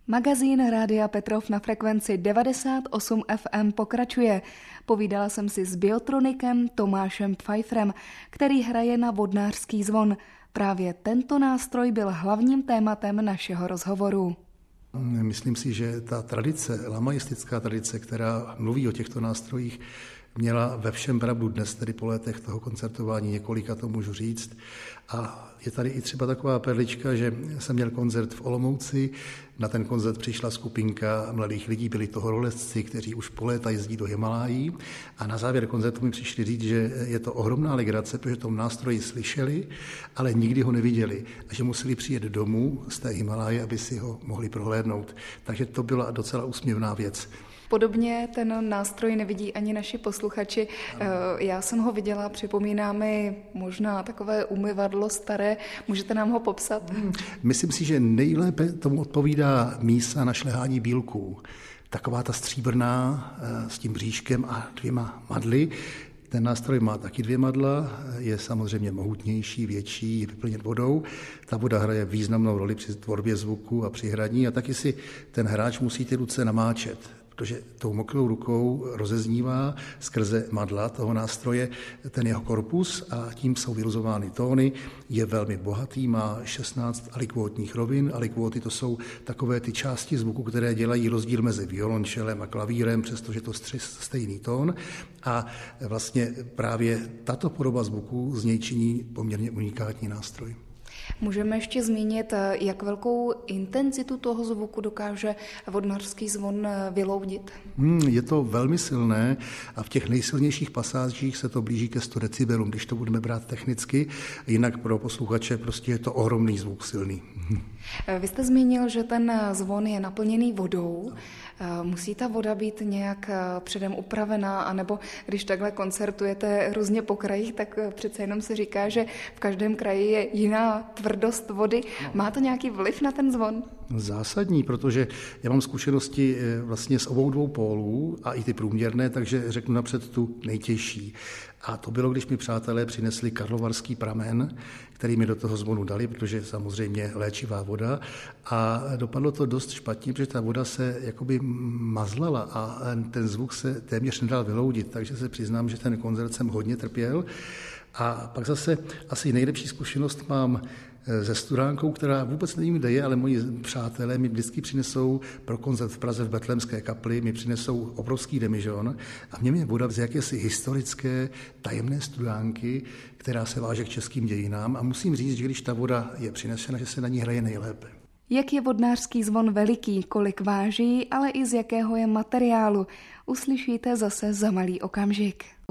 Magazín Rádia Petrov na frekvenci 98 FM pokračuje. Povídala jsem si s biotronikem Tomášem Pfeifferem, který hraje na vodnářský zvon. Právě tento nástroj byl hlavním tématem našeho rozhovoru. Myslím si, že ta tradice, lamaistická tradice, která mluví o těchto nástrojích, měla ve všem pravdu dnes, tedy po letech toho koncertování několika, to můžu říct. A je tady i třeba taková perlička, že jsem měl koncert v Olomouci, na ten koncert přišla skupinka mladých lidí, byli to horolezci, kteří už po léta jezdí do Himalájí a na závěr koncertu mi přišli říct, že je to ohromná legrace, protože tom nástroji slyšeli, ale nikdy ho neviděli a že museli přijet domů z té Himaláje, aby si ho mohli prohlédnout. Takže to byla docela úsměvná věc. Podobně ten nástroj nevidí ani naši posluchači. Já jsem ho viděla, připomíná mi možná takové umyvadlo staré. Můžete nám ho popsat? Myslím si, že nejlépe tomu odpovídá mísa na šlehání bílků. Taková ta stříbrná s tím bříškem a 2 madly. Ten nástroj má taky 2 madla, je samozřejmě mohutnější, větší, je vyplněn vodou. Ta voda hraje významnou roli při tvorbě zvuku a při hraní a taky si ten hráč musí ty ruce namáčet, protože tou mokrou rukou rozeznívá skrze madla toho nástroje ten jeho korpus a tím jsou vyluzovány tóny. Je velmi bohatý, má 16 alikvótních rovin. Alikvóty to jsou takové ty části zvuku, které dělají rozdíl mezi violončelem a klavírem, přestože to stejný tón. A vlastně právě tato podoba zvuku z něj činí poměrně unikátní nástroj. Můžeme ještě zmínit, jak velkou intenzitu toho zvuku dokáže vodnářský zvon vyloudit? Je to velmi silné a v těch nejsilnějších pasážích se to blíží ke 100 decibelům, když to budeme brát technicky. Jinak pro posluchače prostě je to ohromný zvuk, silný. Vy jste zmínil, že ten zvon je naplněný vodou. Musí ta voda být nějak předem upravená, anebo když takhle koncertujete různě po krajích, tak přece jenom se říká, že v každém kraji je jiná tvrdost vody. Má to nějaký vliv na ten zvon? Zásadní, protože já mám zkušenosti vlastně z obou 2 pólů a i ty průměrné, takže řeknu napřed tu nejtěžší. A to bylo, když mi přátelé přinesli karlovarský pramen, který mi do toho zvonu dali, protože samozřejmě léčivá voda. A dopadlo to dost špatně, protože ta voda se jakoby mazlala a ten zvuk se téměř nedal vyloudit. Takže se přiznám, že ten koncert jsem hodně trpěl. A pak zase asi nejlepší zkušenost mám se studánkou, která vůbec nevím, kde je, ale moji přátelé mi vždycky přinesou pro koncert v Praze v Betlémské kapli, mi přinesou obrovský demižon a v něm je voda z jakési historické tajemné studánky, která se váže k českým dějinám a musím říct, že když ta voda je přinesena, že se na ní hraje nejlépe. Jak je vodnářský zvon veliký, kolik váží, ale i z jakého je materiálu, uslyšíte zase za malý okamžik.